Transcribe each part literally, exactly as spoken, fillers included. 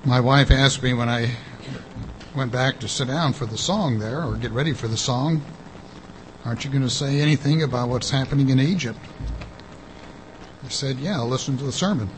My wife asked me when I went back to sit down for the song there, or get ready for the song, aren't you going to say anything about what's happening in Egypt? I said, yeah, I'll listen to the sermon.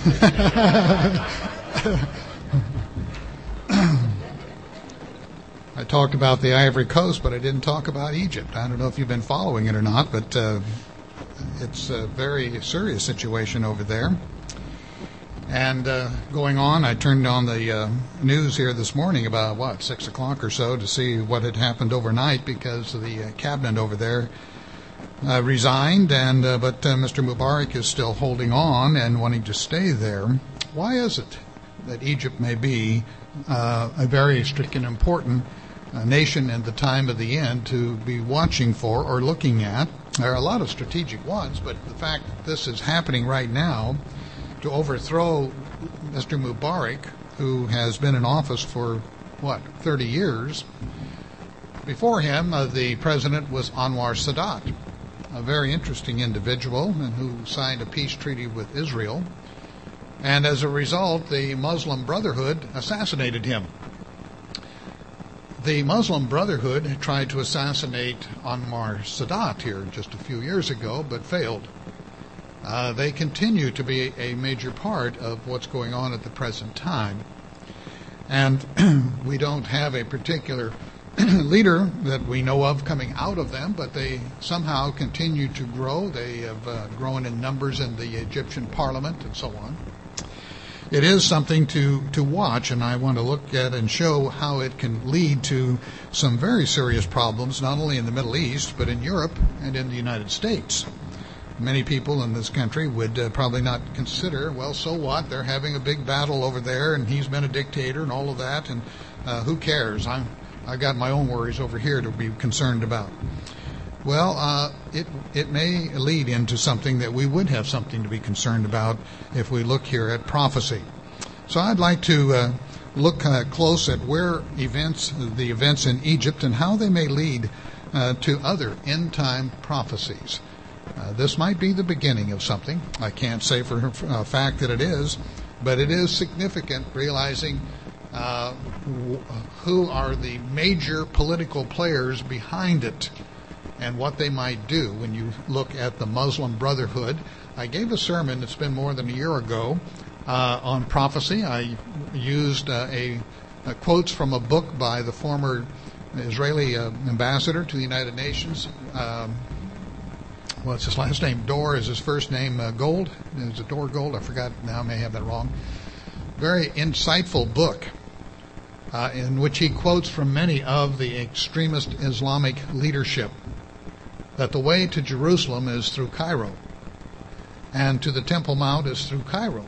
I talked about the Ivory Coast, but I didn't talk about Egypt. I don't know if you've been following it or not, but uh, it's a very serious situation over there. And uh, going on, I turned on the uh, news here this morning about, what, six o'clock or so to see what had happened overnight, because the uh, cabinet over there uh, resigned, and uh, but uh, Mister Mubarak is still holding on and wanting to stay there. Why is it that Egypt may be uh, a very strict and important uh, nation at the time of the end to be watching for or looking at? There are a lot of strategic ones, but the fact that this is happening right now to overthrow Mister Mubarak, who has been in office for, what, thirty years. Before him, uh, the president was Anwar Sadat, a very interesting individual and who signed a peace treaty with Israel. And as a result, the Muslim Brotherhood assassinated him. The Muslim Brotherhood tried to assassinate Anwar Sadat here just a few years ago, but failed. Uh, they continue to be a major part of what's going on at the present time. And we don't have a particular leader that we know of coming out of them, but they somehow continue to grow. They have uh, grown in numbers in the Egyptian parliament and so on. It is something to, to watch, and I want to look at and show how it can lead to some very serious problems, not only in the Middle East, but in Europe and in the United States. Many people in this country would uh, probably not consider, well, so what? They're having a big battle over there, and he's been a dictator and all of that, and uh, who cares? I'm, I got my own worries over here to be concerned about. Well, uh, it it may lead into something that we would have something to be concerned about if we look here at prophecy. So I'd like to uh, look uh, close at where events, the events in Egypt, and how they may lead uh, to other end-time prophecies. Uh, this might be the beginning of something. I can't say for a fact that it is, but it is significant, realizing uh, who are the major political players behind it and what they might do when you look at the Muslim Brotherhood. I gave a sermon, it's been more than a year ago, uh, on prophecy. I used uh, a, a quotes from a book by the former Israeli uh, ambassador to the United Nations. Um, What's his last name? Dor is his first name. Uh, Gold? Is it Dor Gold? I forgot now. I may have that wrong. Very insightful book uh, in which he quotes from many of the extremist Islamic leadership that the way to Jerusalem is through Cairo, and to the Temple Mount is through Cairo.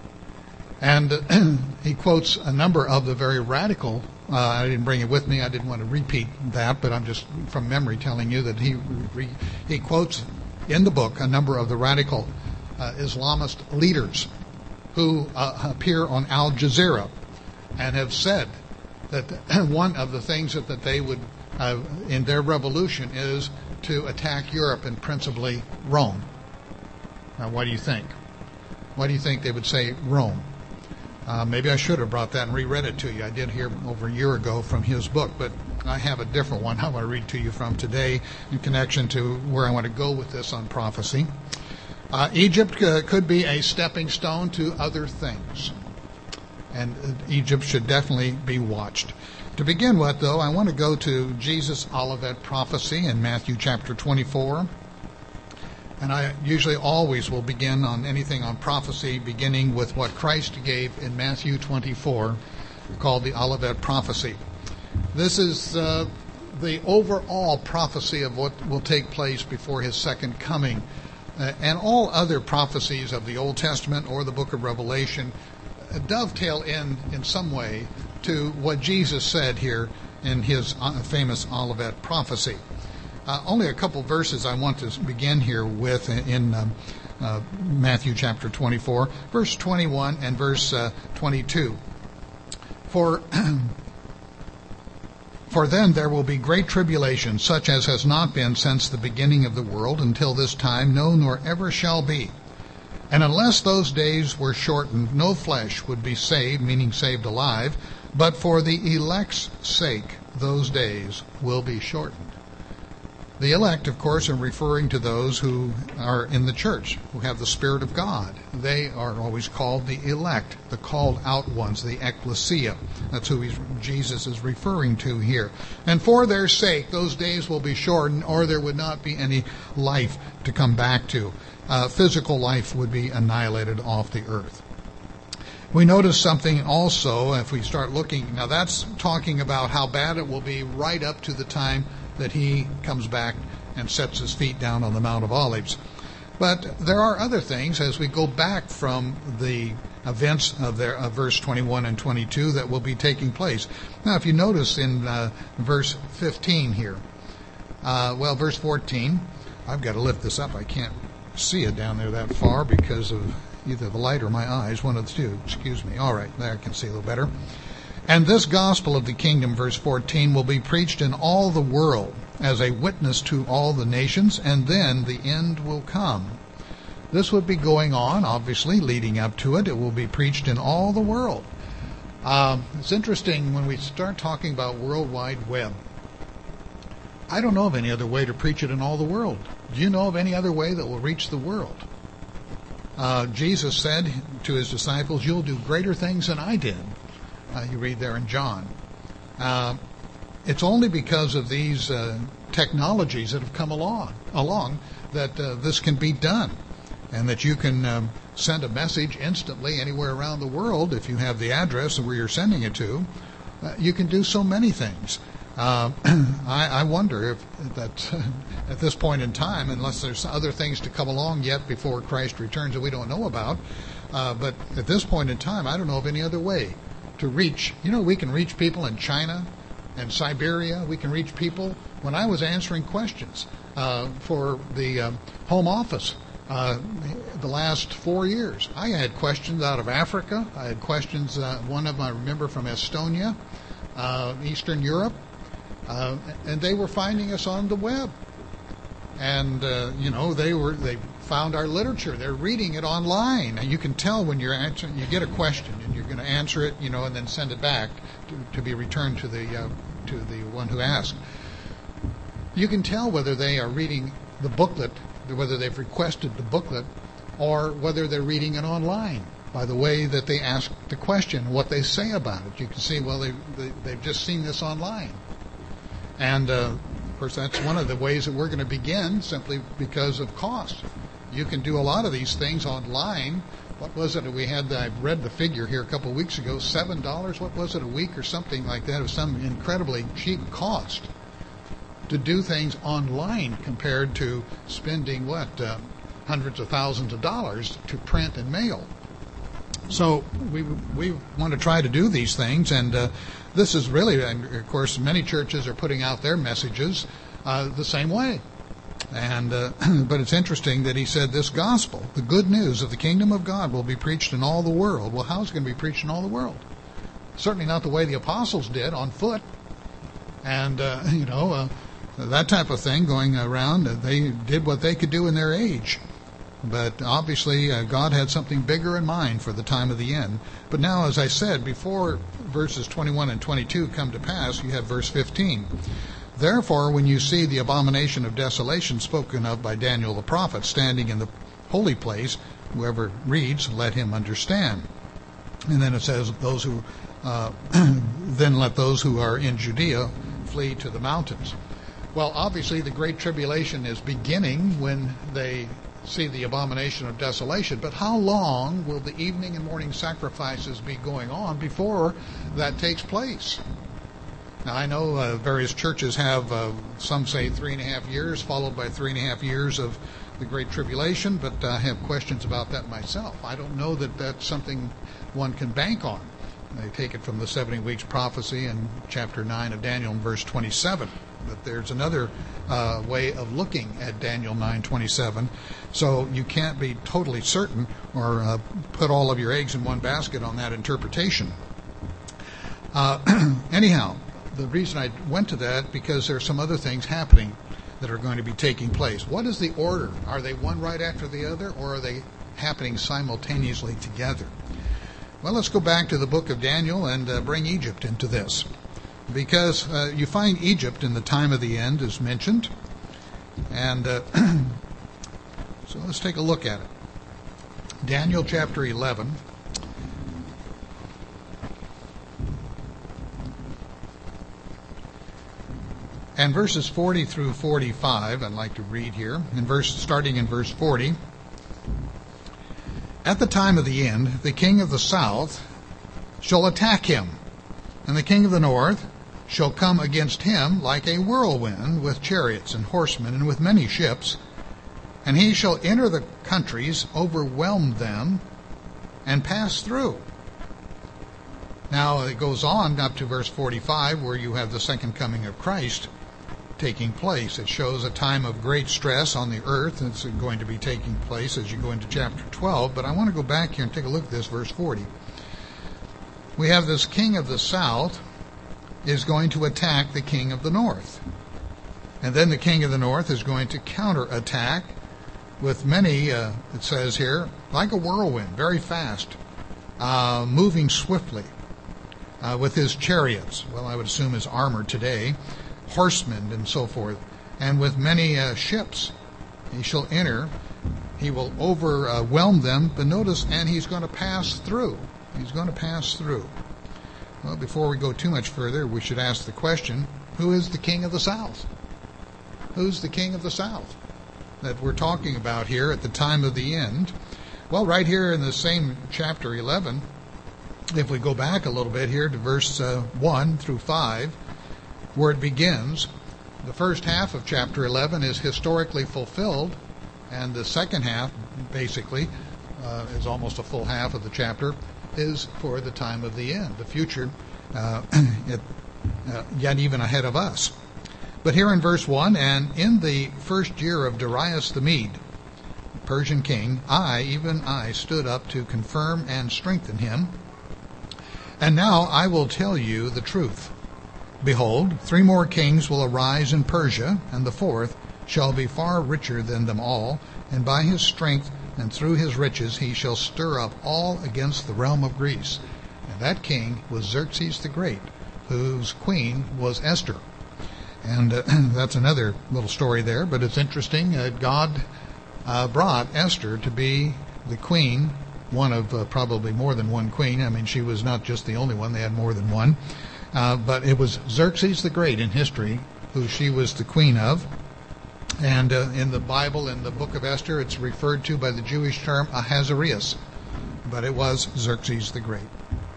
And uh, he quotes a number of the very radical. Uh, I didn't bring it with me. I didn't want to repeat that, but I'm just from memory telling you that he re, he quotes in the book a number of the radical uh, Islamist leaders who uh, appear on Al Jazeera and have said that one of the things that, that they would, uh, in their revolution, is to attack Europe and principally Rome. Now, what do you think? Why do you think they would say Rome? Uh, maybe I should have brought that and reread it to you. I did hear over a year ago from his book, but I have a different one I want to read to you from today in connection to where I want to go with this on prophecy. Uh, Egypt uh, could be a stepping stone to other things, and uh, Egypt should definitely be watched. To begin with, though, I want to go to Jesus' Olivet prophecy in Matthew chapter twenty-four. And I usually always will begin on anything on prophecy, beginning with what Christ gave in Matthew twenty-four, called the Olivet prophecy. This is uh, the overall prophecy of what will take place before his second coming. Uh, and all other prophecies of the Old Testament or the book of Revelation uh, dovetail in, in some way to what Jesus said here in his uh, famous Olivet prophecy. Uh, only a couple verses I want to begin here with in um, uh, Matthew chapter twenty-four, verse twenty-one and verse uh, twenty-two. For, for then there will be great tribulation, such as has not been since the beginning of the world until this time, no, nor ever shall be. And unless those days were shortened, no flesh would be saved, meaning saved alive, but for the elect's sake, those days will be shortened. The elect, of course, are referring to those who are in the church, who have the Spirit of God. They are always called the elect, the called out ones, the ecclesia. That's who he's, Jesus is referring to here. And for their sake, those days will be shortened, or there would not be any life to come back to. Uh, physical life would be annihilated off the earth. We notice something also, if we start looking, now that's talking about how bad it will be right up to the time that he comes back and sets his feet down on the Mount of Olives. But there are other things as we go back from the events of, their, of verse twenty-one and twenty-two that will be taking place. Now, if you notice in uh, verse fifteen here, uh, well, verse fourteen, I've got to lift this up. I can't see it down there that far because of either the light or my eyes, one of the two. Excuse me. All right, there I can see a little better. And this gospel of the kingdom, verse fourteen, will be preached in all the world as a witness to all the nations, and then the end will come. This would be going on, obviously, leading up to it. It will be preached in all the world. Um, it's interesting when we start talking about World Wide Web. I don't know of any other way to preach it in all the world. Do you know of any other way that will reach the world? Uh, Jesus said to his disciples, "You'll do greater things than I did." Uh, you read there in John. Uh, it's only because of these uh, technologies that have come along, along that uh, this can be done, and that you can um, send a message instantly anywhere around the world if you have the address where you're sending it to. Uh, you can do so many things. Uh, I, I wonder if that at this point in time, unless there's other things to come along yet before Christ returns that we don't know about, uh, but at this point in time, I don't know of any other way to reach. You know, we can reach people in China and Siberia. We can reach people. When I was answering questions uh, for the uh, Home Office uh, the last four years, I had questions out of Africa. I had questions, uh, one of them I remember from Estonia, uh, Eastern Europe, uh, and they were finding us on the web. And, uh, you know, they were they found our literature. They're reading it online. And you can tell when you're answering, you get a question and you're going to answer it, you know, and then send it back to, to be returned to the uh, to the one who asked. You can tell whether they are reading the booklet, whether they've requested the booklet, or whether they're reading it online by the way that they ask the question, what they say about it. You can see, well, they, they, they've just seen this online. And, uh, of course, that's one of the ways that we're going to begin, simply because of cost. You can do a lot of these things online. What was it we had? I read the figure here a couple of weeks ago, seven dollars, what was it, a week or something like that? It was some incredibly cheap cost to do things online compared to spending, what, uh, hundreds of thousands of dollars to print and mail. So we we want to try to do these things, and uh, this is really, and of course, many churches are putting out their messages uh, the same way. And uh, but it's interesting that he said this gospel, the good news of the kingdom of God, will be preached in all the world. Well, how's it going to be preached in all the world? Certainly not the way the apostles did, on foot, and uh, you know uh, that type of thing going around. Uh, they did what they could do in their age. But obviously, uh, God had something bigger in mind for the time of the end. But now, as I said, before verses twenty-one and twenty-two come to pass, you have verse fifteen. Therefore, when you see the abomination of desolation spoken of by Daniel the prophet standing in the holy place, whoever reads, let him understand. And then it says, those who uh, then let those who are in Judea flee to the mountains. Well, obviously, the Great Tribulation is beginning when they see the abomination of desolation, but how long will the evening and morning sacrifices be going on before that takes place? Now, I know uh, various churches have, uh, some say three and a half years, followed by three and a half years of the Great Tribulation, but I have questions about that myself. I don't know that that's something one can bank on. They take it from the seventy weeks prophecy in chapter nine of Daniel in verse twenty-seven. But there's another uh, way of looking at Daniel nine twenty-seven. So you can't be totally certain or uh, put all of your eggs in one basket on that interpretation. Uh, anyhow, the reason I went to that, because there are some other things happening. that are going to be taking place. What is the order? Are they one right after the other, or are they happening simultaneously together? Well, let's go back to the book of Daniel and uh, bring Egypt into this, because uh, you find Egypt in the time of the end is mentioned, and uh, so let's take a look at it. Daniel chapter eleven. And verses forty through forty-five, I'd like to read here, in verse, starting in verse forty. At the time of the end, the king of the south shall attack him, and the king of the north shall come against him like a whirlwind, with chariots and horsemen, and with many ships. And he shall enter the countries, overwhelm them, and pass through. Now it goes on up to verse forty-five, where you have the second coming of Christ taking place. It shows a time of great stress on the earth. It's going to be taking place as you go into chapter twelve. But I want to go back here and take a look at this, verse forty. We have this king of the south is going to attack the king of the north. And then the king of the north is going to counterattack with many, uh, it says here, like a whirlwind, very fast, uh, moving swiftly, uh, with his chariots, well, I would assume his armor today, horsemen and so forth, and with many uh, ships. He shall enter, he will overwhelm them, but notice, and he's going to pass through. He's going to pass through. Well, before we go too much further, we should ask the question, who is the king of the south? Who's the king of the south that we're talking about here at the time of the end? Well, right here in the same chapter eleven, if we go back a little bit here to verse uh, one through five, where it begins, the first half of chapter eleven is historically fulfilled, and the second half, basically, uh, is almost a full half of the chapter, is for the time of the end, the future, uh, it, uh, yet even ahead of us. But here in verse one, and in the first year of Darius the Mede, Persian king, I, even I, stood up to confirm and strengthen him. And now I will tell you the truth. Behold, three more kings will arise in Persia, and the fourth shall be far richer than them all, and by his strength and through his riches he shall stir up all against the realm of Greece. And that king was Xerxes the Great, whose queen was Esther. And uh, that's another little story there, but it's interesting. Uh, God uh, brought Esther to be the queen, one of uh, probably more than one queen. I mean, she was not just the only one. They had more than one. Uh, but it was Xerxes the Great in history who she was the queen of. And uh, in the Bible, in the book of Esther, it's referred to by the Jewish term Ahasuerus. But it was Xerxes the Great.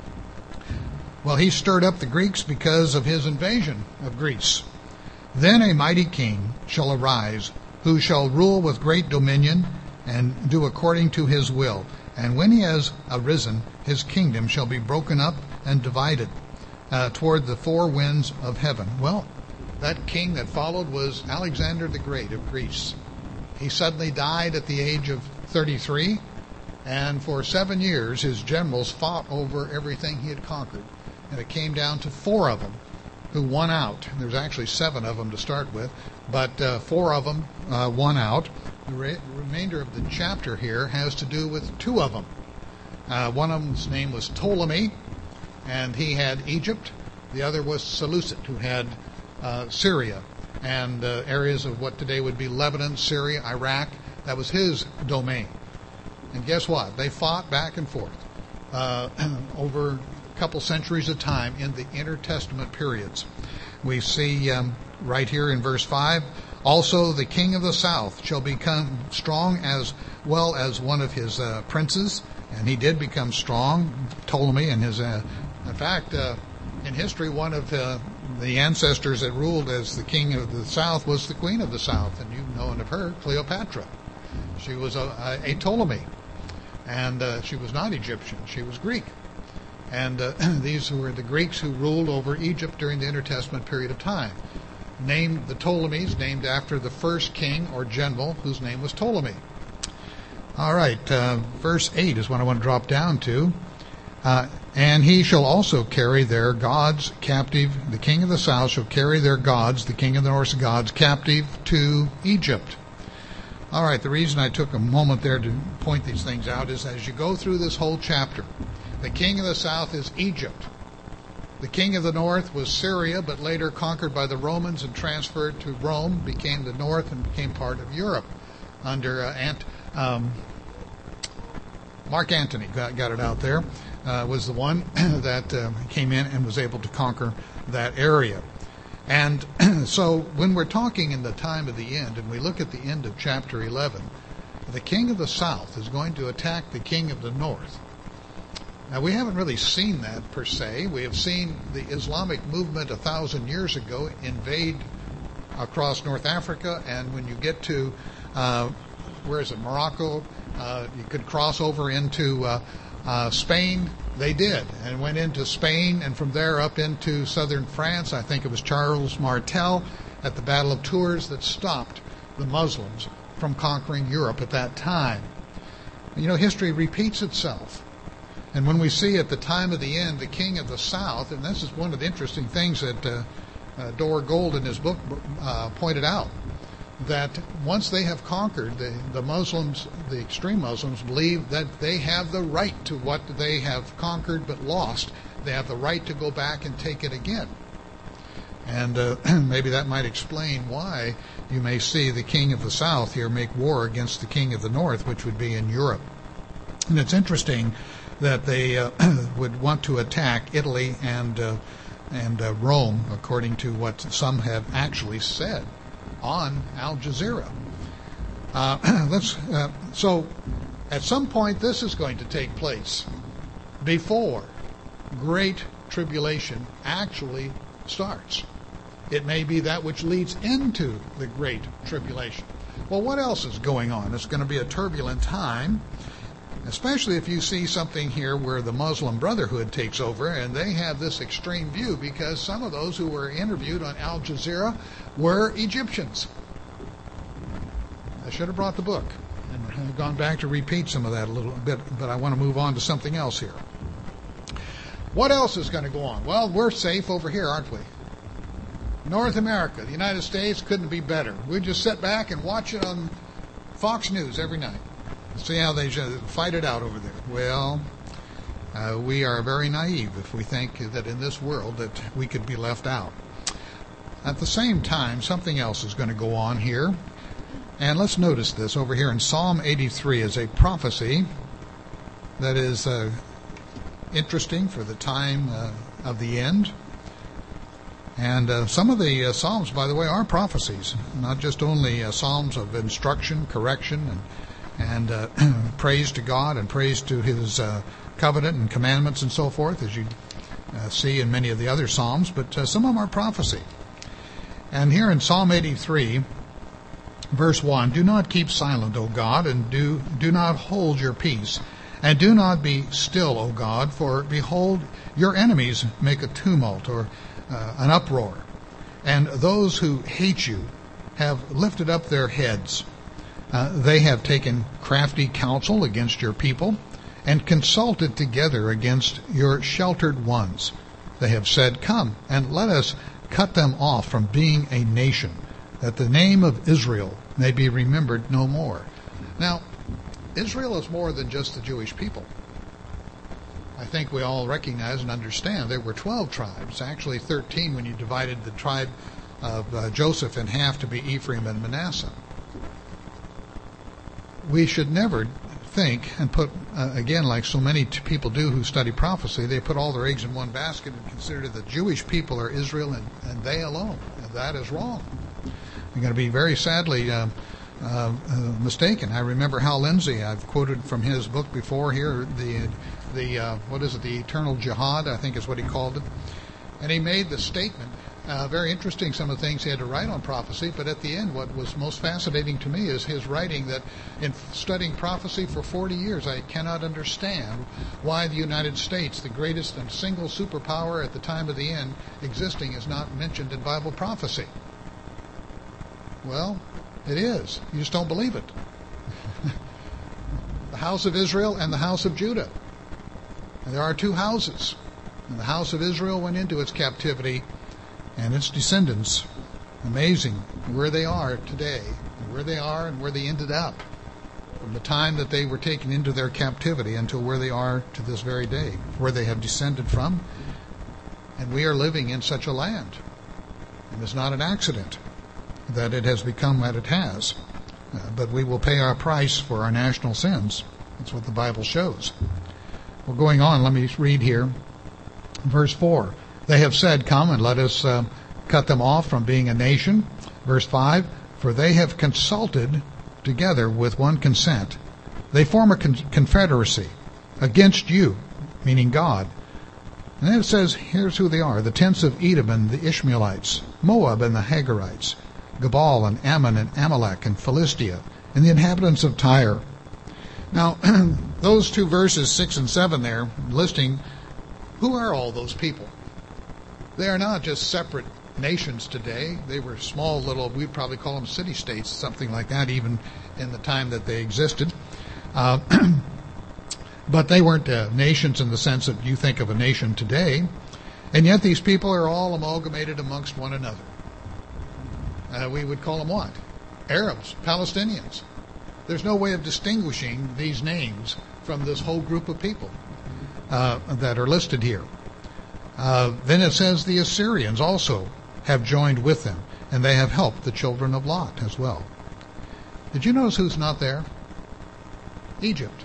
Well, he stirred up the Greeks because of his invasion of Greece. Then a mighty king shall arise, who shall rule with great dominion, and do according to his will. And when he has arisen, his kingdom shall be broken up and divided uh, toward the four winds of heaven. Well, that king that followed was Alexander the Great of Greece. He suddenly died at the age of thirty-three, and for seven years his generals fought over everything he had conquered. And it came down to four of them who won out. There's actually seven of them to start with, but uh, four of them uh, won out. The re- remainder of the chapter here has to do with two of them. Uh, one of them's name was Ptolemy, and he had Egypt. The other was Seleucid, who had uh, Syria and uh, areas of what today would be Lebanon, Syria, Iraq. That was his domain. And guess what? They fought back and forth uh, over a couple centuries of time in the intertestament periods. We see um, right here in verse five, also the king of the south shall become strong as well as one of his uh, princes. And he did become strong, Ptolemy, and his, uh, in fact, uh, in history, one of uh, the ancestors that ruled as the king of the south was the queen of the south, and you've known of her, Cleopatra. She was a, a Ptolemy, and uh, she was not Egyptian, she was Greek. And uh, these were the Greeks who ruled over Egypt during the intertestament period of time. Named the Ptolemies, named after the first king or general whose name was Ptolemy. All right, uh, verse eight is what I want to drop down to. Uh, and he shall also carry their gods captive. The king of the south shall carry their gods, the king of the north's gods, captive to Egypt. All right, the reason I took a moment there to point these things out is as you go through this whole chapter, the king of the south is Egypt. The king of the north was Syria, but later conquered by the Romans and transferred to Rome, became the north and became part of Europe under uh, Ant, um, Mark Antony, got, got it out there, uh, was the one that uh, came in and was able to conquer that area. And so when we're talking in the time of the end, and we look at the end of chapter eleven, the king of the south is going to attack the king of the north. Now, we haven't really seen that per se. We have seen the Islamic movement a thousand years ago invade across North Africa, and when you get to, uh, where is it, Morocco, uh, you could cross over into uh, uh, Spain. They did, and went into Spain, and from there up into southern France. I think it was Charles Martel at the Battle of Tours that stopped the Muslims from conquering Europe at that time. You know, history repeats itself. And when we see at the time of the end the king of the south, and this is one of the interesting things that uh, uh, Dore Gold in his book uh, pointed out, that once they have conquered, the, the Muslims, the extreme Muslims, believe that they have the right to what they have conquered but lost. They have the right to go back and take it again. And uh, maybe that might explain why you may see the king of the south here make war against the king of the north, which would be in Europe. And it's interesting that they uh, would want to attack Italy and uh, and uh, Rome, according to what some have actually said on Al Jazeera. Uh, let's. Uh, so, at some point, this is going to take place before Great Tribulation actually starts. It may be that which leads into the Great Tribulation. Well, what else is going on? It's going to be a turbulent time, especially if you see something here where the Muslim Brotherhood takes over, and they have this extreme view because some of those who were interviewed on Al Jazeera were Egyptians. I should have brought the book and gone back to repeat some of that a little bit, but I want to move on to something else here. What else is going to go on? Well, we're safe over here, aren't we? North America, the United States, couldn't be better. We just sit back and watch it on Fox News every night. See how they fight it out over there. Well, uh, we are very naive if we think that in this world that we could be left out. At the same time, something else is going to go on here. And let's notice this over here in Psalm eighty-three is a prophecy that is uh, interesting for the time uh, of the end. And uh, some of the uh, Psalms, by the way, are prophecies, not just only uh, Psalms of instruction, correction, and and uh, praise to God and praise to His uh, covenant and commandments and so forth, as you uh, see in many of the other Psalms, but uh, some of them are prophecy. And here in Psalm eighty-three, verse one, do not keep silent, O God, and do, do not hold your peace, and do not be still, O God, for behold, your enemies make a tumult, or uh, an uproar, and those who hate you have lifted up their heads. Uh, they have taken crafty counsel against your people and consulted together against your sheltered ones. They have said, come, and let us cut them off from being a nation, that the name of Israel may be remembered no more. Now, Israel is more than just the Jewish people. I think we all recognize and understand there were twelve tribes, actually thirteen when you divided the tribe of uh, Joseph in half to be Ephraim and Manasseh. We should never think and put, uh, again, like so many t- people do who study prophecy, they put all their eggs in one basket and consider that the Jewish people are Israel and, and they alone. And that is wrong. You're going to be very sadly uh, uh, uh, mistaken. I remember Hal Lindsey, I've quoted from his book before here, the, the uh, what is it, the Eternal Jihad, I think is what he called it. And he made the statement, Uh, very interesting, some of the things he had to write on prophecy, but at the end what was most fascinating to me is his writing that in studying prophecy for forty years I cannot understand why the United States, the greatest and single superpower at the time of the end existing, is not mentioned in Bible prophecy. Well, it is. You just don't believe it. The house of Israel and the house of Judah. And there are two houses. And the house of Israel went into its captivity, and its descendants, amazing where they are today, and where they are and where they ended up, from the time that they were taken into their captivity until where they are to this very day, where they have descended from. And we are living in such a land. And it's not an accident that it has become what it has. Uh, but we will pay our price for our national sins. That's what the Bible shows. Well, going on, let me read here. Verse four. They have said, come and let us uh, cut them off from being a nation. Verse five. For they have consulted together with one consent. They form a con- confederacy against you, meaning God. And then it says, here's who they are. The tents of Edom and the Ishmaelites, Moab and the Hagarites, Gebal and Ammon and Amalek and Philistia, and the inhabitants of Tyre. Now, those two verses, six and seven there, listing who are all those people. They are not just separate nations today. They were small little, we'd probably call them city-states, something like that, even in the time that they existed. Uh, but they weren't uh, nations in the sense that you think of a nation today. And yet these people are all amalgamated amongst one another. Uh, we would call them what? Arabs, Palestinians. There's no way of distinguishing these names from this whole group of people uh, that are listed here. Uh, then it says the Assyrians also have joined with them, and they have helped the children of Lot as well. Did you notice who's not there? Egypt.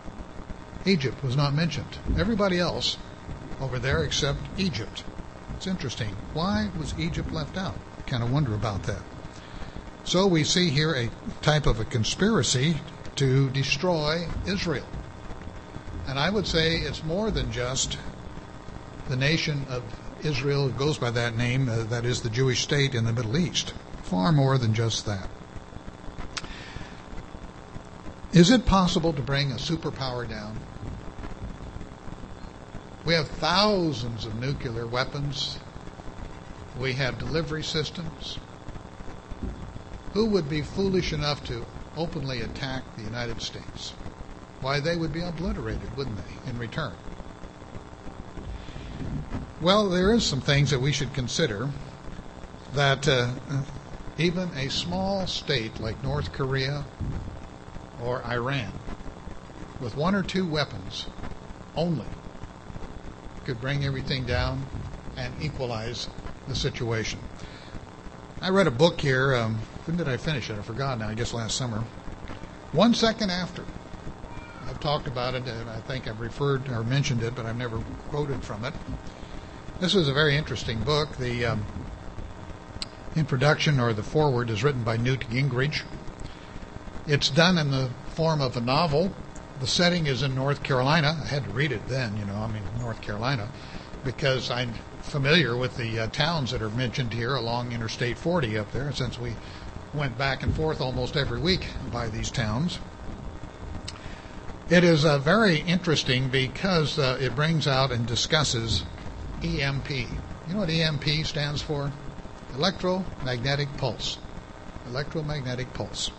Egypt was not mentioned. Everybody else over there except Egypt. It's interesting. Why was Egypt left out? I kind of wonder about that. So we see here a type of a conspiracy to destroy Israel. And I would say it's more than just the nation of Israel, it goes by that name, uh, that is the Jewish state in the Middle East. Far more than just that. Is it possible to bring a superpower down? We have thousands of nuclear weapons. We have delivery systems. Who would be foolish enough to openly attack the United States? Why, they would be obliterated, wouldn't they, in return? Well, there is some things that we should consider, that uh, even a small state like North Korea or Iran, with one or two weapons only, could bring everything down and equalize the situation. I read a book here. Um, when did I finish it? I forgot now. I guess last summer. One second after. I've talked about it, and I think I've referred or mentioned it, but I've never quoted from it. This is a very interesting book. The um, introduction or the foreword is written by Newt Gingrich. It's done in the form of a novel. The setting is in North Carolina. I had to read it then, you know, I mean, North Carolina, because I'm familiar with the uh, towns that are mentioned here along Interstate forty up there, since we went back and forth almost every week by these towns. It is uh, very interesting because uh, it brings out and discusses E M P. You know what E M P stands for? Electromagnetic pulse. Electromagnetic pulse.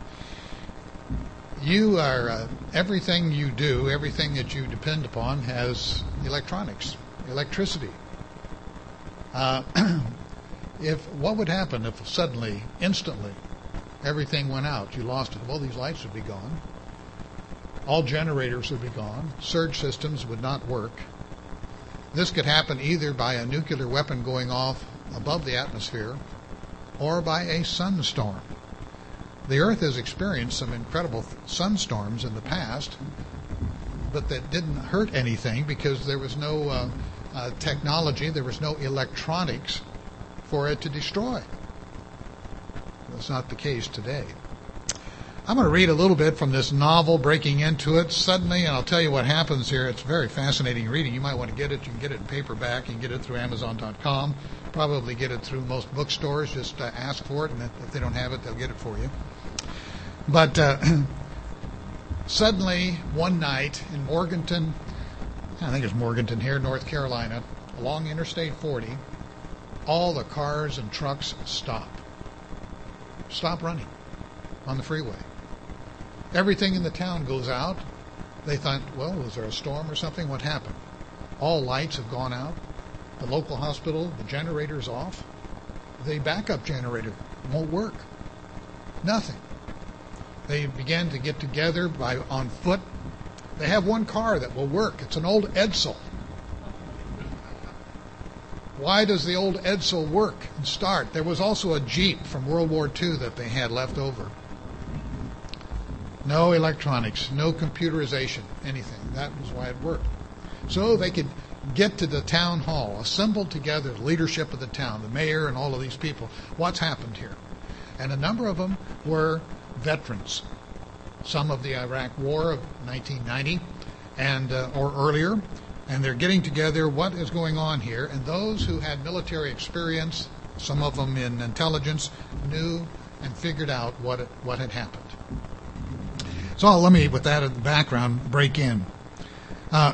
You are, uh, everything you do, everything that you depend upon has electronics, electricity. Uh, if what would happen if suddenly, instantly, everything went out? You lost it. Well, these lights would be gone. All generators would be gone. Surge systems would not work. This could happen either by a nuclear weapon going off above the atmosphere or by a sunstorm. The Earth has experienced some incredible sunstorms in the past, but that didn't hurt anything because there was no uh, uh, technology, there was no electronics for it to destroy. That's not the case today. I'm going to read a little bit from this novel, breaking into it suddenly, and I'll tell you what happens here. It's very fascinating reading. You might want to get it. You can get it in paperback. You can get it through Amazon dot com. Probably get it through most bookstores. Just uh, ask for it, and if they don't have it, they'll get it for you. But uh, suddenly, one night in Morganton, I think it's Morganton here, North Carolina, along Interstate forty, all the cars and trucks stop. Stop running on the freeway. Everything in the town goes out, They thought, well, was there a storm or something? What happened? All lights have gone out. The local hospital, the generator's off. The backup generator won't work. Nothing. They began to get together by on foot. They have one car that will work. It's an old Edsel. Why does the old Edsel work and start? There was also a Jeep from World War Two that they had left over. No electronics, no computerization, anything. That was why it worked. So they could get to the town hall, assemble together the leadership of the town, the mayor and all of these people. What's happened here? And a number of them were veterans. Some of the Iraq War of nineteen ninety and uh, or earlier. And they're getting together, what is going on here? And those who had military experience, some of them in intelligence, knew and figured out what it, what had happened. So let me, with that in the background, break in. Uh,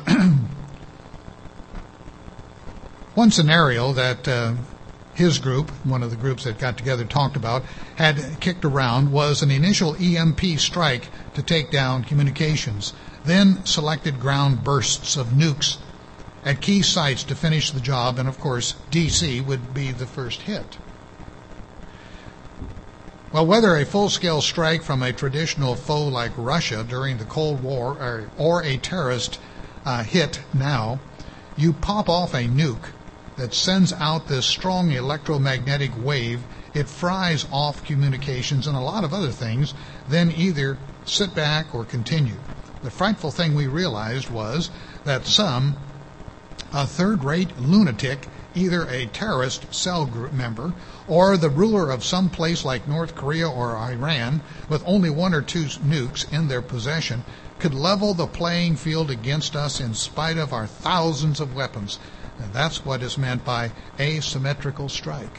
one scenario that uh, his group, one of the groups that got together, talked about, had kicked around was an initial E M P strike to take down communications, then selected ground bursts of nukes at key sites to finish the job, and of course D C would be the first hit. Well, whether a full-scale strike from a traditional foe like Russia during the Cold War or, or a terrorist uh, hit now, you pop off a nuke that sends out this strong electromagnetic wave, it fries off communications and a lot of other things, then either sit back or continue. The frightful thing we realized was that some, a third-rate lunatic, either a terrorist cell group member or the ruler of some place like North Korea or Iran with only one or two nukes in their possession, could level the playing field against us in spite of our thousands of weapons. And that's what is meant by asymmetrical strike.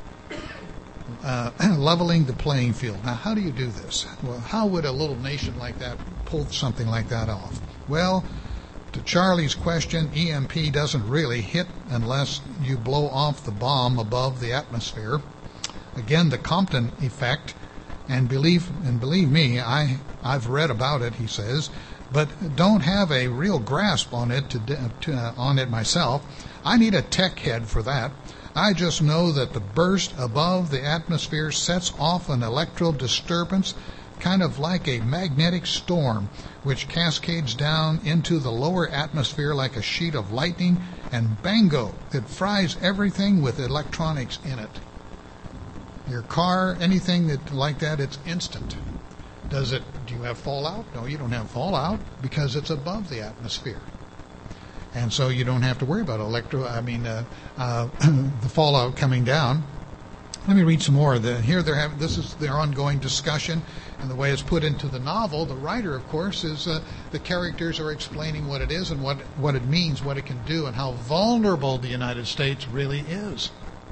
Uh, leveling the playing field. Now, how do you do this? Well, how would a little nation like that pull something like that off? Well, to Charlie's question, E M P doesn't really hit unless you blow off the bomb above the atmosphere. Again, the Compton effect, and believe and believe me, I I've read about it, he says, but don't have a real grasp on it to, to uh, on it myself. I need a tech head for that. I just know that the burst above the atmosphere sets off an electrical disturbance, kind of like a magnetic storm, which cascades down into the lower atmosphere like a sheet of lightning, and bango, it fries everything with electronics in it. Your car, anything that like that, it's instant. Does it? Do you have fallout? No, you don't have fallout because it's above the atmosphere. And so you don't have to worry about electro. I mean, uh, uh, the fallout coming down. Let me read some more. The, here they're having. This is their ongoing discussion, and the way it's put into the novel. The writer, of course, is uh, the characters are explaining what it is and what what it means, what it can do, and how vulnerable the United States really is.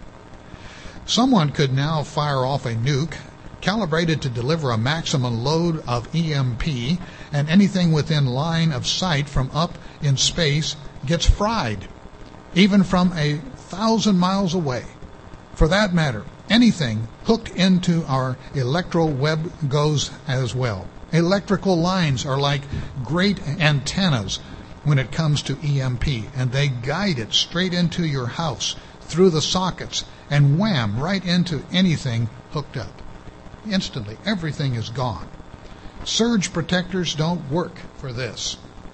Someone could now fire off a nuke calibrated to deliver a maximum load of E M P, and anything within line of sight from up in space gets fried, even from a thousand miles away. For that matter, anything hooked into our electro web goes as well. Electrical lines are like great antennas when it comes to E M P, and they guide it straight into your house through the sockets and wham, right into anything hooked up. Instantly, everything is gone. Surge protectors don't work for this.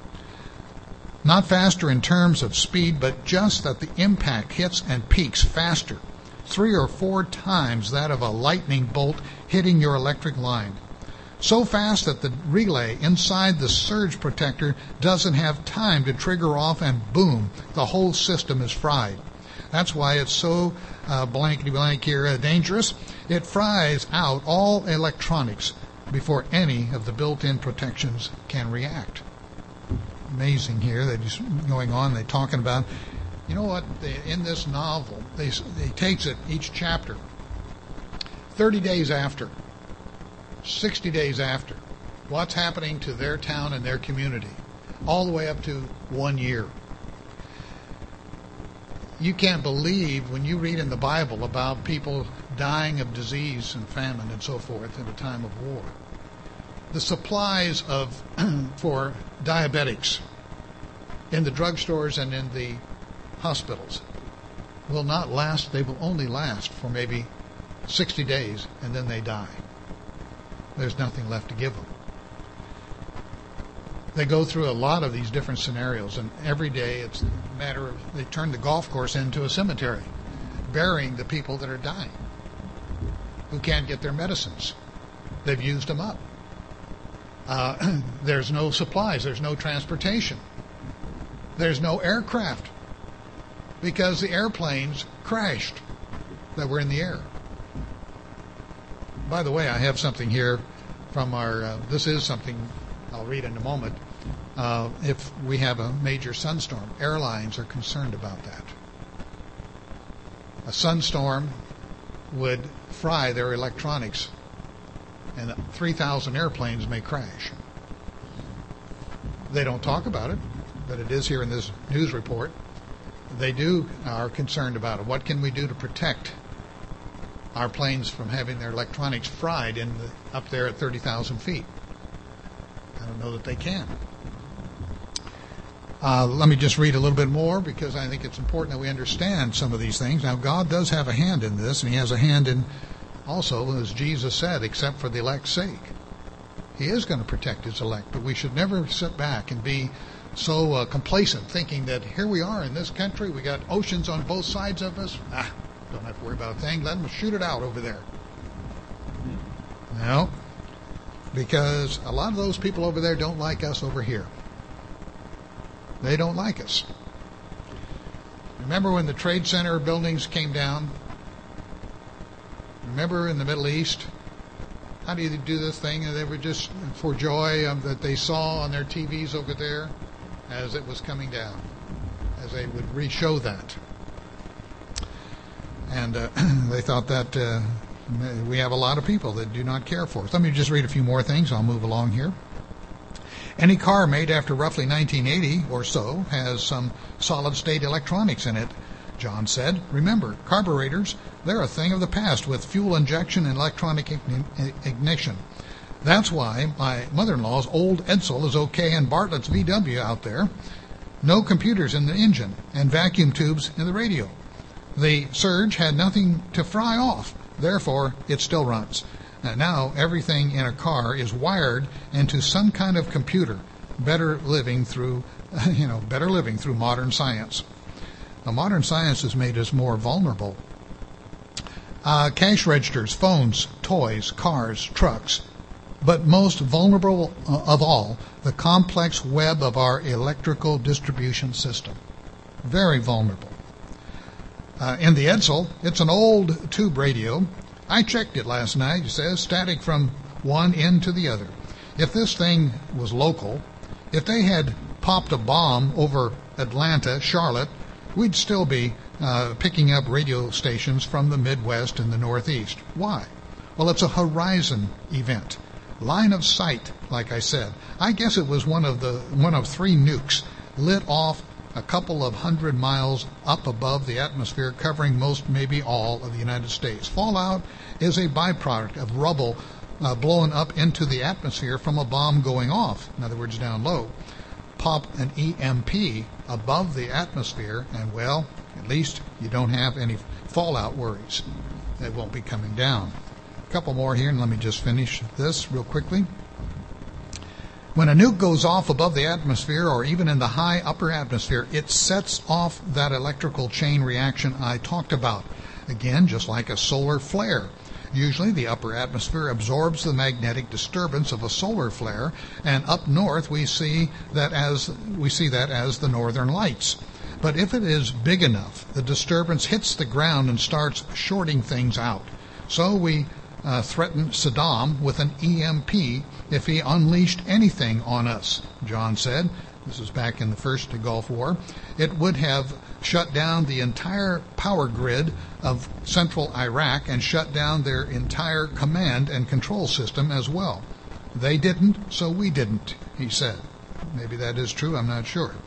Not faster in terms of speed, but just that the impact hits and peaks faster, three or four times that of a lightning bolt hitting your electric line. So fast that the relay inside the surge protector doesn't have time to trigger off, and boom, the whole system is fried. That's why it's so uh, blankety blank here uh, dangerous. It fries out all electronics before any of the built-in protections can react. Amazing here that is going on. They're talking about, you know what, they, in this novel, they, they takes it each chapter, thirty days after, sixty days after, what's happening to their town and their community, all the way up to one year. You can't believe when you read in the Bible about people dying of disease and famine and so forth in a time of war. the supplies of for diabetics in the drugstores and in the hospitals will not last. They will only last for maybe sixty days, and then they die. There's nothing left to give them. They go through a lot of these different scenarios, and every day it's a matter of they turn the golf course into a cemetery, burying the people that are dying, who can't get their medicines. They've used them up. Uh, there's no supplies. There's no transportation. There's no aircraft because the airplanes crashed that were in the air. By the way, I have something here from our, uh, this is something I'll read in a moment. Uh, if we have a major sunstorm, airlines are concerned about that. A sunstorm would fry their electronics, and three thousand airplanes may crash. They don't talk about it, but it is here in this news report. They do are concerned about it. What can we do to protect our planes from having their electronics fried in the, up there at thirty thousand feet? I don't know that they can. Uh, let me just read a little bit more because I think it's important that we understand some of these things. Now, God does have a hand in this, and He has a hand in also, as Jesus said, except for the elect's sake. He is going to protect His elect, but we should never sit back and be so uh, complacent, thinking that here we are in this country, we got oceans on both sides of us. Ah, don't have to worry about a thing. Let them shoot it out over there. No, because a lot of those people over there don't like us over here. They don't like us. Remember when the Trade Center buildings came down? Remember in the Middle East? How do you do this thing? And they were just for joy of that they saw on their T Vs over there as it was coming down, as they would re-show that. And uh, they thought that uh, we have a lot of people that do not care for us. Let me just read a few more things. I'll move along here. Any car made after roughly nineteen eighty or so has some solid-state electronics in it, John said. Remember, carburetors, they're a thing of the past with fuel injection and electronic ignition. That's why my mother-in-law's old Edsel is okay and Bartlett's V W out there. No computers in the engine and vacuum tubes in the radio. The Surge had nothing to fry off, therefore it still runs. Now everything in a car is wired into some kind of computer. Better living through, you know, better living through modern science. Now, modern science has made us more vulnerable. Uh, cash registers, phones, toys, cars, trucks, but most vulnerable uh, of all, the complex web of our electrical distribution system. Very vulnerable. Uh, in the Edsel, it's an old tube radio. I checked it last night, he says, static from one end to the other. If this thing was local, if they had popped a bomb over Atlanta, Charlotte, we'd still be uh, picking up radio stations from the Midwest and the Northeast. Why? Well, it's a horizon event. Line of sight, like I said. I guess it was one of the one of three nukes lit off a couple of hundred miles up above the atmosphere, covering most, maybe all, of the United States. Fallout is a byproduct of rubble uh, blown up into the atmosphere from a bomb going off, in other words, down low. Pop an E M P above the atmosphere, and, well, at least you don't have any fallout worries. They won't be coming down. A couple more here, and let me just finish this real quickly. When a nuke goes off above the atmosphere or even in the high upper atmosphere, it sets off that electrical chain reaction I talked about. Again, just like a solar flare. Usually the upper atmosphere absorbs the magnetic disturbance of a solar flare, and up north we see that as we see that as the northern lights. But if it is big enough, the disturbance hits the ground and starts shorting things out. So we Uh, threatened Saddam with an E M P if he unleashed anything on us, John said. This is back in the first Gulf War. It would have shut down the entire power grid of central Iraq and shut down their entire command and control system as well. They didn't, so we didn't, he said. Maybe that is true, I'm not sure.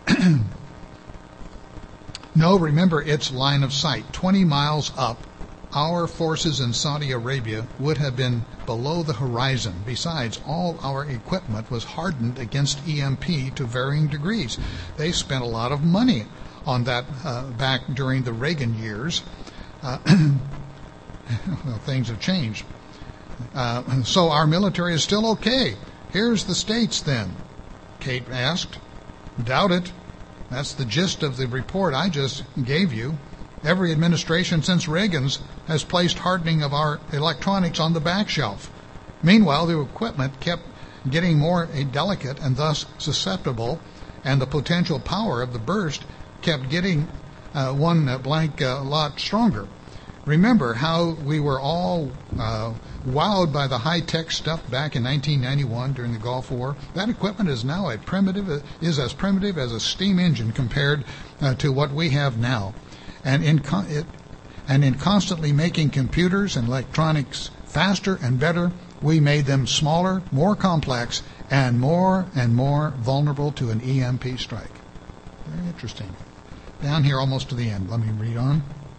No, remember, it's line of sight, twenty miles up our forces in Saudi Arabia would have been below the horizon. Besides, all our equipment was hardened against E M P to varying degrees. They spent a lot of money on that uh, back during the Reagan years. Uh, well, things have changed. Uh, so our military is still okay. Here's the states then, Kate asked. Doubt it. That's the gist of the report I just gave you. Every administration since Reagan's has placed hardening of our electronics on the back shelf. Meanwhile, the equipment kept getting more delicate and thus susceptible, and the potential power of the burst kept getting uh, one blank uh, lot stronger. Remember how we were all uh, wowed by the high-tech stuff back in nineteen ninety-one during the Gulf War? That equipment is now a primitive, is as primitive as a steam engine compared uh, to what we have now. And in, con- it, and in constantly making computers and electronics faster and better, we made them smaller, more complex, and more and more vulnerable to an E M P strike. Very interesting. Down here almost to the end. Let me read on.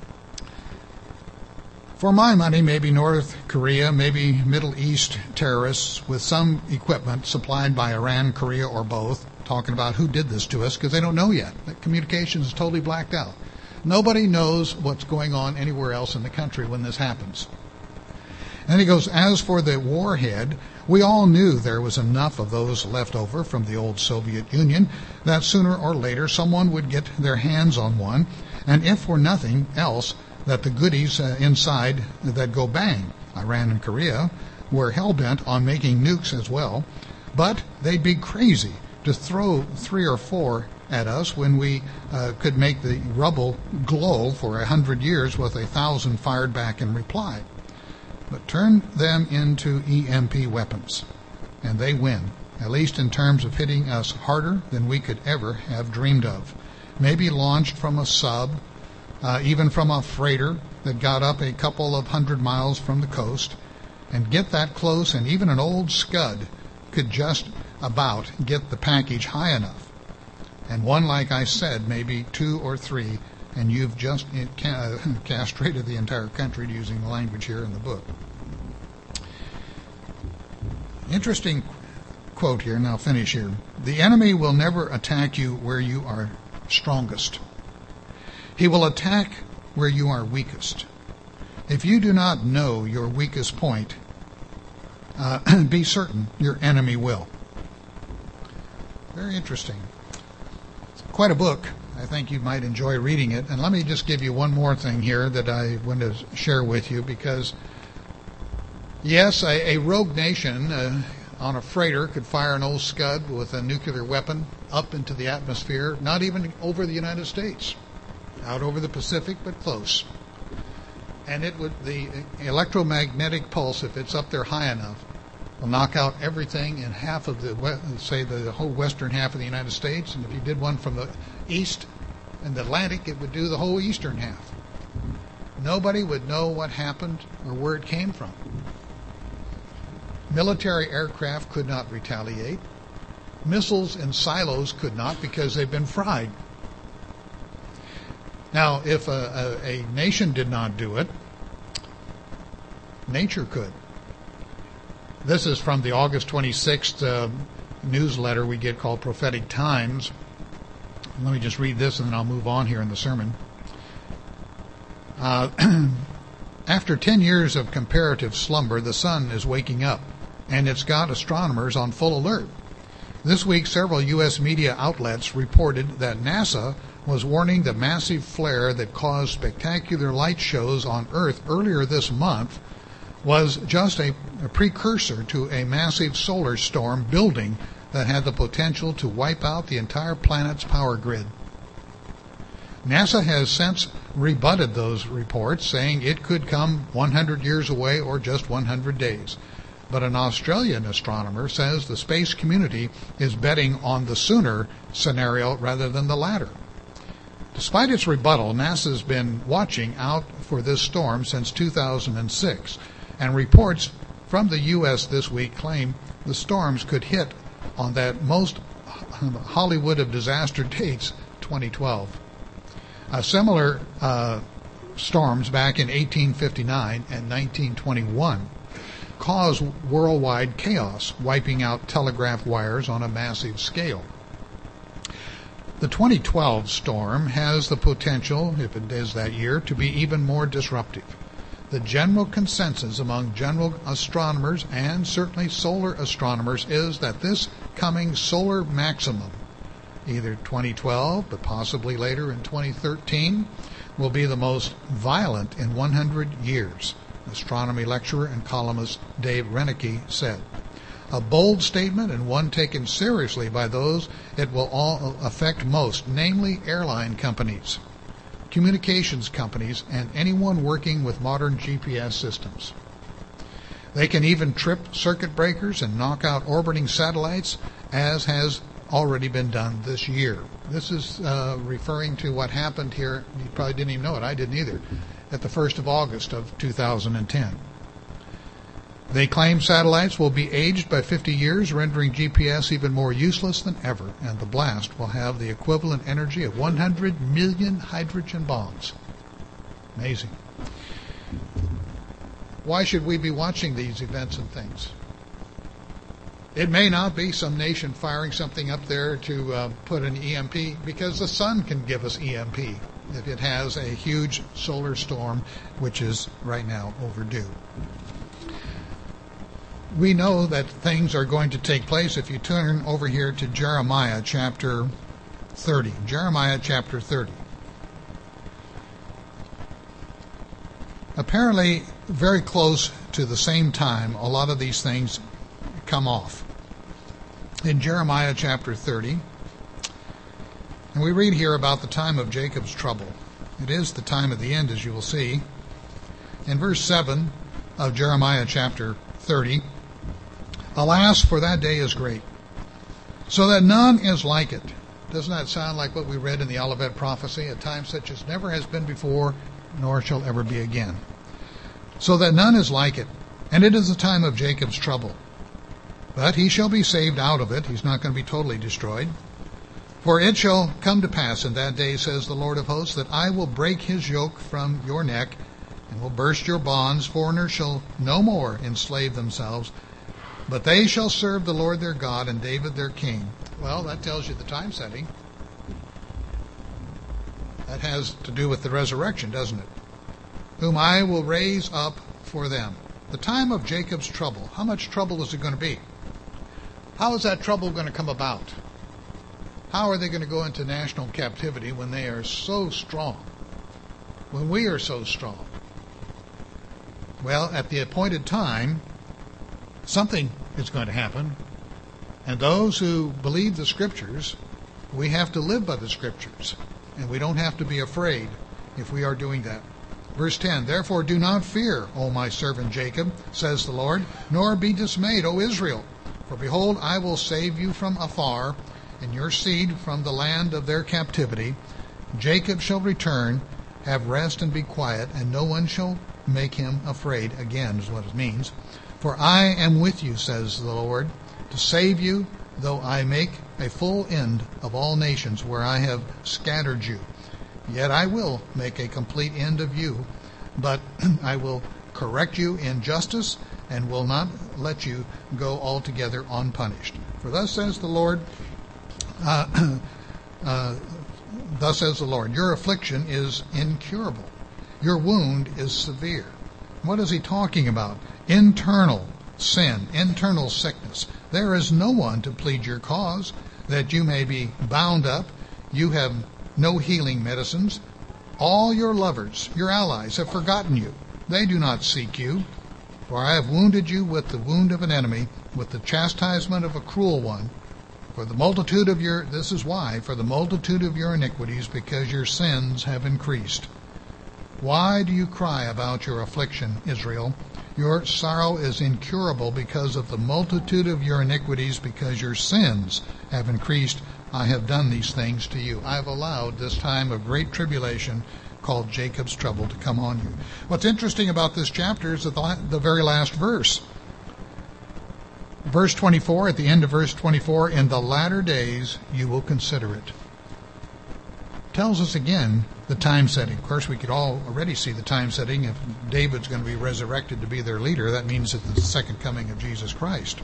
For my money, maybe North Korea, maybe Middle East terrorists with some equipment supplied by Iran, Korea, or both, talking about who did this to us because they don't know yet. The communications is totally blacked out. Nobody knows what's going on anywhere else in the country when this happens. And he goes, as for the warhead, we all knew there was enough of those left over from the old Soviet Union that sooner or later someone would get their hands on one, and if for nothing else, that the goodies uh, inside that go bang. Iran and Korea were hell-bent on making nukes as well, but they'd be crazy to throw three or four at us when we uh, could make the rubble glow for a hundred years with a thousand fired back in reply. But turn them into E M P weapons, and they win, at least in terms of hitting us harder than we could ever have dreamed of. Maybe launched from a sub, Uh, even from a freighter that got up a couple of hundred miles from the coast, and get that close, and even an old Scud could just about get the package high enough. And one, like I said, maybe two or three, and you've just uh, castrated the entire country, using the language here in the book. Interesting quote here, and I'll finish here. The enemy will never attack you where you are strongest. He will attack where you are weakest. If you do not know your weakest point, uh, be certain your enemy will. Very interesting. It's quite a book. I think you might enjoy reading it. And let me just give you one more thing here that I want to share with you, because, yes, a, a rogue nation uh, on a freighter could fire an old Scud with a nuclear weapon up into the atmosphere, not even over the United States. Out over the Pacific, but close. And it would, the electromagnetic pulse, if it's up there high enough, will knock out everything in half of the, say, the whole western half of the United States. And if you did one from the east and the Atlantic, it would do the whole eastern half. Nobody would know what happened or where it came from. Military aircraft could not retaliate. Missiles in silos could not, because they've been fried. Now, if a, a, a nation did not do it, nature could. This is from the August twenty-sixth uh, newsletter we get called Prophetic Times. Let me just read this and then I'll move on here in the sermon. Uh, after ten years of comparative slumber, the sun is waking up, and it's got astronomers on full alert. This week, several U S media outlets reported that NASA was warning the massive flare that caused spectacular light shows on Earth earlier this month was just a, a precursor to a massive solar storm building that had the potential to wipe out the entire planet's power grid. NASA has since rebutted those reports, saying it could come one hundred years away or just one hundred days. But an Australian astronomer says the space community is betting on the sooner scenario rather than the latter. Despite its rebuttal, NASA's been watching out for this storm since two thousand six, and reports from the U S this week claim the storms could hit on that most Hollywood of disaster dates, twenty twelve. A similar uh, storms back in eighteen fifty-nine and nineteen twenty-one caused worldwide chaos, wiping out telegraph wires on a massive scale. The twenty twelve storm has the potential, if it is that year, to be even more disruptive. The general consensus among general astronomers and certainly solar astronomers is that this coming solar maximum, either twenty twelve but possibly later in twenty thirteen, will be the most violent in one hundred years, astronomy lecturer and columnist Dave Renneke said. A bold statement and one taken seriously by those it will all affect most, namely airline companies, communications companies, and anyone working with modern G P S systems. They can even trip circuit breakers and knock out orbiting satellites, as has already been done this year. This is uh, referring to what happened here. You probably didn't even know it. I didn't either. At the first of August of two thousand ten. They claim satellites will be aged by fifty years, rendering G P S even more useless than ever, and the blast will have the equivalent energy of one hundred million hydrogen bombs. Amazing. Why should we be watching these events and things? It may not be some nation firing something up there to uh, put an E M P, because the sun can give us E M P if it has a huge solar storm, which is right now overdue. We know that things are going to take place if you turn over here to Jeremiah chapter thirty. Jeremiah chapter thirty. Apparently, very close to the same time, a lot of these things come off. In Jeremiah chapter thirty, and we read here about the time of Jacob's trouble. It is the time of the end, as you will see. In verse seven of Jeremiah chapter thirty, alas, for that day is great, so that none is like it. Doesn't that sound like what we read in the Olivet prophecy? A time such as never has been before, nor shall ever be again. So that none is like it, and it is the time of Jacob's trouble. But he shall be saved out of it. He's not going to be totally destroyed. For it shall come to pass in that day, says the Lord of hosts, that I will break his yoke from your neck, and will burst your bonds. Foreigners shall no more enslave themselves, but they shall serve the Lord their God and David their king. Well, that tells you the time setting. That has to do with the resurrection, doesn't it? Whom I will raise up for them. The time of Jacob's trouble. How much trouble is it going to be? How is that trouble going to come about? How are they going to go into national captivity when they are so strong? When we are so strong? Well, at the appointed time, something is going to happen. And those who believe the Scriptures, we have to live by the Scriptures. And we don't have to be afraid if we are doing that. Verse ten, therefore do not fear, O my servant Jacob, says the Lord, nor be dismayed, O Israel. For behold, I will save you from afar, and your seed from the land of their captivity. Jacob shall return, have rest and be quiet, and no one shall make him afraid. Again is what it means. For I am with you, says the Lord, to save you, though I make a full end of all nations where I have scattered you. Yet I will make a complete end of you, but I will correct you in justice, and will not let you go altogether unpunished. For thus says the Lord, uh, uh, thus says the Lord, your affliction is incurable. Your wound is severe. What is he talking about? Internal sin, internal sickness. There is no one to plead your cause, that you may be bound up. You have no healing medicines. All your lovers, your allies, have forgotten you. They do not seek you. For I have wounded you with the wound of an enemy, with the chastisement of a cruel one. For the multitude of your, this is why, for the multitude of your iniquities, because your sins have increased. Why do you cry about your affliction, Israel? Your sorrow is incurable because of the multitude of your iniquities, because your sins have increased. I have done these things to you. I have allowed this time of great tribulation called Jacob's trouble to come on you. What's interesting about this chapter is the, the very last verse. Verse twenty-four, at the end of verse twenty-four, in the latter days you will consider it. Tells us again the time setting. Of course, we could all already see the time setting. If David's going to be resurrected to be their leader, that means at the second coming of Jesus Christ.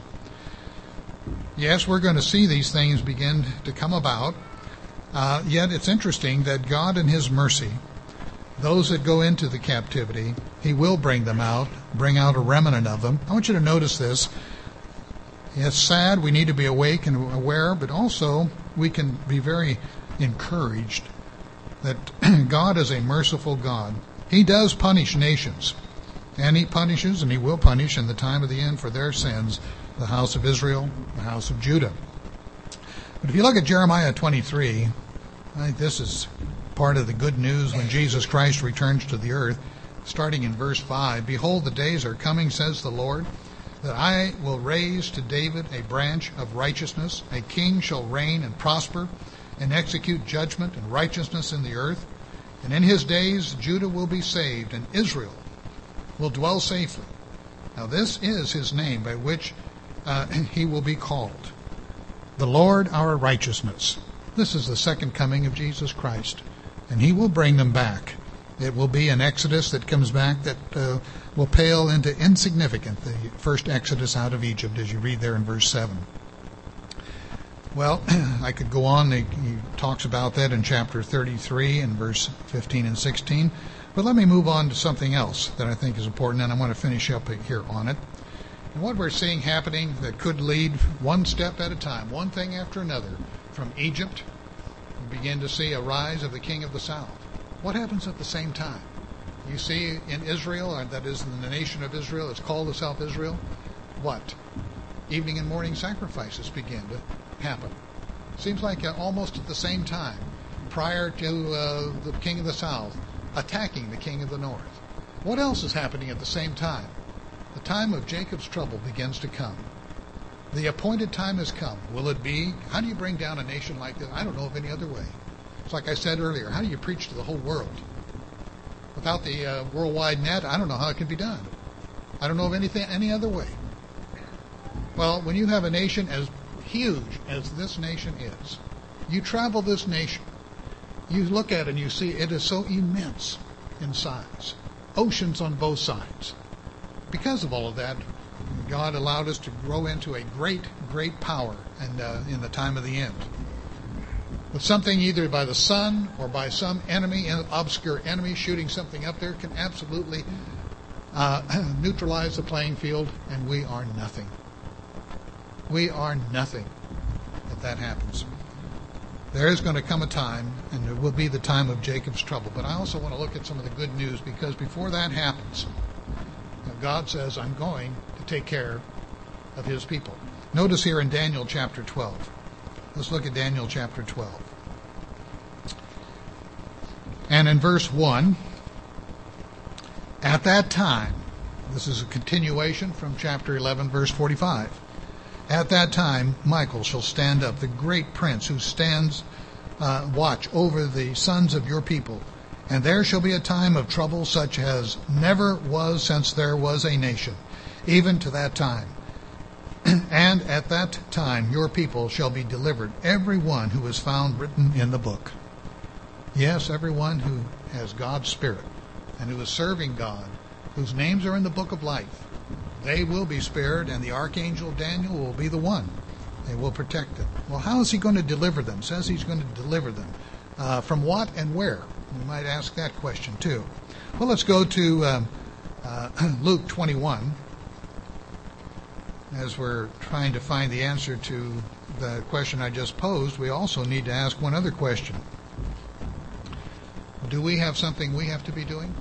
Yes, we're going to see these things begin to come about. Uh, yet it's interesting that God in His mercy, those that go into the captivity, He will bring them out, bring out a remnant of them. I want you to notice this. It's sad, we need to be awake and aware, but also we can be very encouraged that God is a merciful God. He does punish nations, and He punishes, and He will punish in the time of the end for their sins, the house of Israel, the house of Judah. But if you look at Jeremiah twenty-three, I think this is part of the good news when Jesus Christ returns to the earth, starting in verse five. Behold, the days are coming, says the Lord, that I will raise to David a branch of righteousness. A king shall reign and prosper and execute judgment and righteousness in the earth. And in his days Judah will be saved, and Israel will dwell safely. Now this is his name by which uh, he will be called, the Lord our righteousness. This is the second coming of Jesus Christ, and He will bring them back. It will be an exodus that comes back that uh, will pale into insignificant, the first exodus out of Egypt, as you read there in verse seven. Well, I could go on. He talks about that in chapter thirty-three and verse fifteen and sixteen. But let me move on to something else that I think is important, and I want to finish up here on it. And what we're seeing happening that could lead one step at a time, one thing after another, from Egypt, we begin to see a rise of the king of the south. What happens at the same time? You see in Israel, or that is in the nation of Israel, it's called the South Israel, what? Evening and morning sacrifices begin to happen. Seems like uh, almost at the same time, prior to uh, the king of the south attacking the king of the north. What else is happening at the same time? The time of Jacob's trouble begins to come. The appointed time has come. Will it be? How do you bring down a nation like this? I don't know of any other way. It's like I said earlier, how do you preach to the whole world? Without the uh, worldwide net, I don't know how it can be done. I don't know of anything any other way. Well, when you have a nation as huge as this nation is, you travel this nation, you look at it and you see it is so immense in size. Oceans on both sides. Because of all of that, God allowed us to grow into a great, great power and uh, in the time of the end. But something either by the sun or by some enemy, obscure enemy shooting something up there can absolutely uh, neutralize the playing field, and we are nothing. We are nothing if that happens. There is going to come a time, and it will be the time of Jacob's trouble. But I also want to look at some of the good news, because before that happens, God says, I'm going to take care of His people. Notice here in Daniel chapter twelve. Let's look at Daniel chapter twelve. And in verse one, at that time, this is a continuation from chapter eleven, verse forty-five. At that time, Michael shall stand up, the great prince who stands uh, watch over the sons of your people. And there shall be a time of trouble such as never was since there was a nation, even to that time. And at that time your people shall be delivered, every one who is found written in the book. Yes, everyone who has God's Spirit and who is serving God, whose names are in the book of life, they will be spared, and the archangel Daniel will be the one. They will protect them. Well, how is He going to deliver them? It says He's going to deliver them. Uh, from what and where? We might ask that question too. Well, let's go to um, uh, Luke twenty-one. As we're trying to find the answer to the question I just posed, we also need to ask one other question. Do we have something we have to be doing?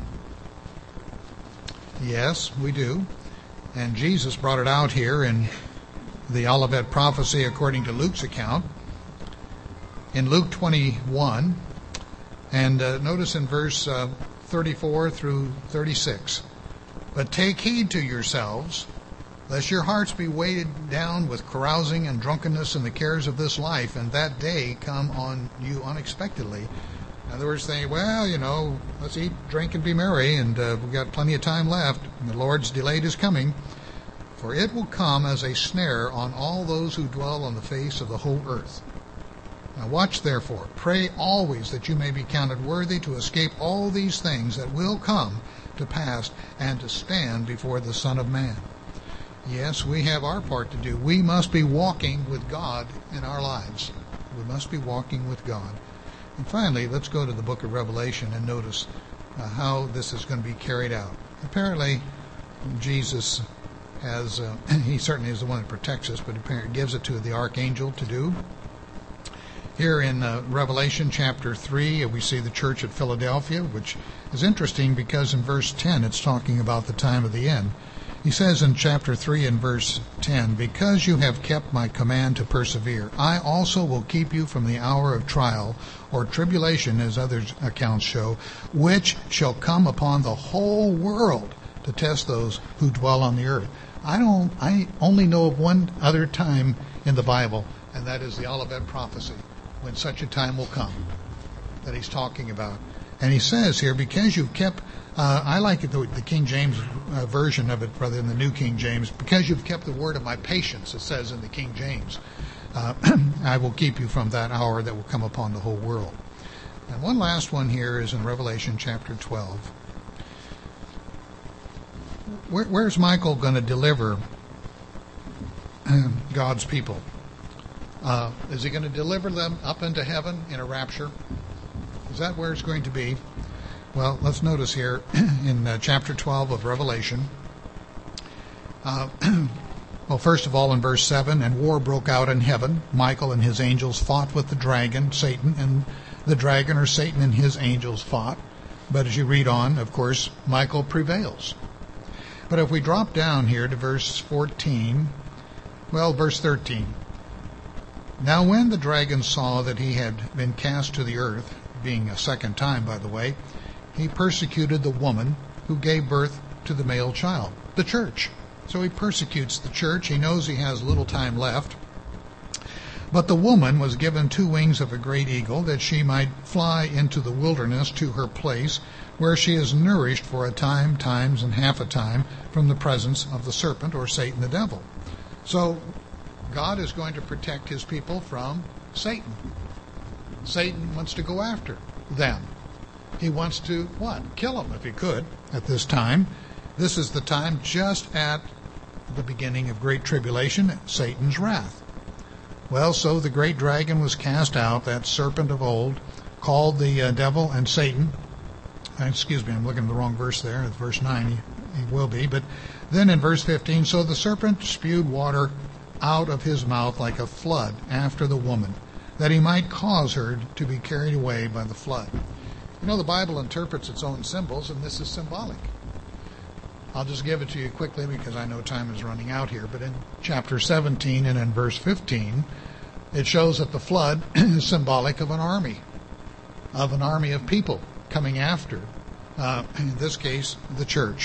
Yes, we do. And Jesus brought it out here in the Olivet prophecy according to Luke's account. In Luke twenty-one, and uh, notice in verse uh, thirty-four through thirty-six. But take heed to yourselves, lest your hearts be weighted down with carousing and drunkenness and the cares of this life, and that day come on you unexpectedly. In other words, saying, well, you know, let's eat, drink, and be merry, and uh, we've got plenty of time left, and the Lord's delayed His coming. For it will come as a snare on all those who dwell on the face of the whole earth. Now watch therefore, pray always that you may be counted worthy to escape all these things that will come to pass and to stand before the Son of Man. Yes, we have our part to do. We must be walking with God in our lives. We must be walking with God. And finally, let's go to the book of Revelation and notice uh, how this is going to be carried out. Apparently, Jesus has, uh, he certainly is the one that protects us, but apparently gives it to the archangel to do. Here in uh, Revelation chapter three, we see the church at Philadelphia, which is interesting because in verse ten it's talking about the time of the end. He says in chapter three and verse ten, "Because you have kept my command to persevere, I also will keep you from the hour of trial, or tribulation, as other accounts show, which shall come upon the whole world to test those who dwell on the earth." I don't. I only know of one other time in the Bible, and that is the Olivet prophecy, when such a time will come that he's talking about. And he says here, because you've kept, uh, I like it, the, the King James uh, version of it rather than the New King James, because you've kept the word of my patience, it says in the King James, uh, I will keep you from that hour that will come upon the whole world. And one last one here is in Revelation chapter twelve. Where, where's Michael going to deliver God's people? Uh, is he going to deliver them up into heaven in a rapture? Is that where it's going to be? Well, let's notice here in uh, chapter twelve of Revelation. Uh, well, first of all, in verse seven, "And war broke out in heaven. Michael and his angels fought with the dragon, Satan, and the dragon or Satan and his angels fought." But as you read on, of course, Michael prevails. But if we drop down here to verse fourteen, well, verse thirteen. "Now when the dragon saw that he had been cast to the earth," being a second time, by the way, "he persecuted the woman who gave birth to the male child," the church. So he persecutes the church. He knows he has little time left. "But the woman was given two wings of a great eagle, that she might fly into the wilderness to her place, where she is nourished for a time, times, and half a time from the presence of the serpent," or Satan the devil. So God is going to protect his people from Satan. Satan wants to go after them. He wants to, what? Kill them if he could at this time. This is the time just at the beginning of great tribulation, Satan's wrath. Well, so the great dragon was cast out, that serpent of old, called the uh, devil and Satan. Uh, excuse me, I'm looking at the wrong verse there. It's verse nine, he, he will be. But then in verse fifteen, "So the serpent spewed water out of his mouth like a flood after the woman, that he might cause her to be carried away by the flood." You know, the Bible interprets its own symbols, and this is symbolic. I'll just give it to you quickly because I know time is running out here. But in chapter seventeen and in verse fifteen, it shows that the flood is symbolic of an army, of an army of people coming after, uh, in this case, the church.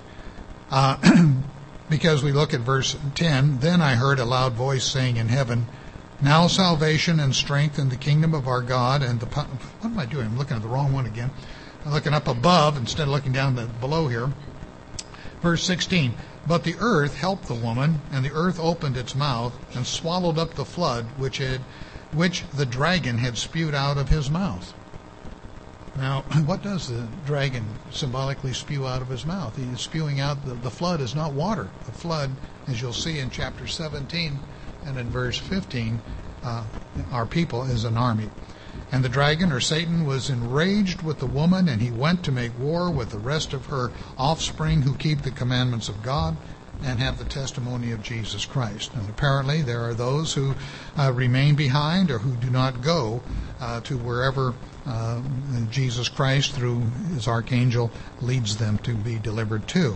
Uh, because we look at verse ten, "Then I heard a loud voice saying in heaven, Now salvation and strength in the kingdom of our God and the..." What am I doing? I'm looking at the wrong one again. I'm looking up above instead of looking down the, below here. Verse sixteen, "But the earth helped the woman, and the earth opened its mouth and swallowed up the flood which had, which the dragon had spewed out of his mouth." Now, what does the dragon symbolically spew out of his mouth? He is spewing out, the, the flood is not water. The flood, as you'll see in chapter seventeen and in verse fifteen, uh, our people is an army. "And the dragon, or Satan, was enraged with the woman, and he went to make war with the rest of her offspring who keep the commandments of God and have the testimony of Jesus Christ." And apparently there are those who uh, remain behind or who do not go uh, to wherever uh, Jesus Christ, through his archangel, leads them to be delivered to.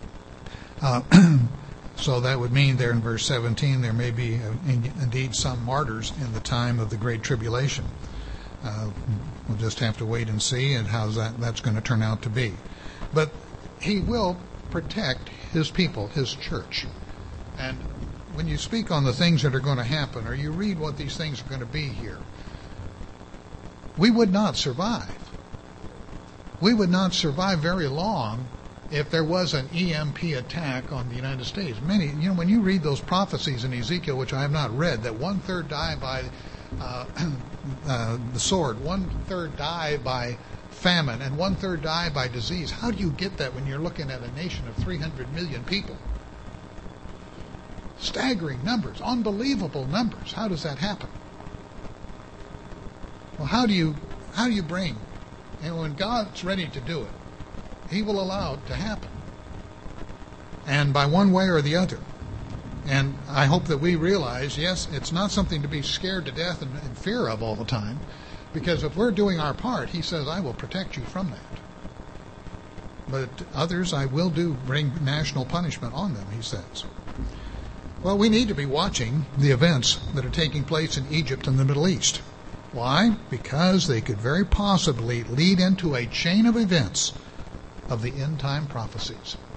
Uh, so that would mean there in verse seventeen there may be uh, in, indeed some martyrs in the time of the Great Tribulation. Uh, we'll just have to wait and see and how that, that's going to turn out to be. But he will protect his people, his church. And when you speak on the things that are going to happen, or you read what these things are going to be here, we would not survive. We would not survive very long if there was an E M P attack on the United States. Many, you know, when you read those prophecies in Ezekiel, which I have not read, that one third die by uh, uh, the sword, one third die by famine, and one third die by disease. How do you get that when you're looking at a nation of three hundred million people? Staggering numbers, unbelievable numbers. How does that happen? Well, how do you how do you bring? And when God's ready to do it, He will allow it to happen, and by one way or the other. And I hope that we realize, yes, it's not something to be scared to death and in fear of all the time, because if we're doing our part, He says, I will protect you from that. But others I will do bring national punishment on them, He says. Well, we need to be watching the events that are taking place in Egypt and the Middle East. Why? Because they could very possibly lead into a chain of events of the end-time prophecies.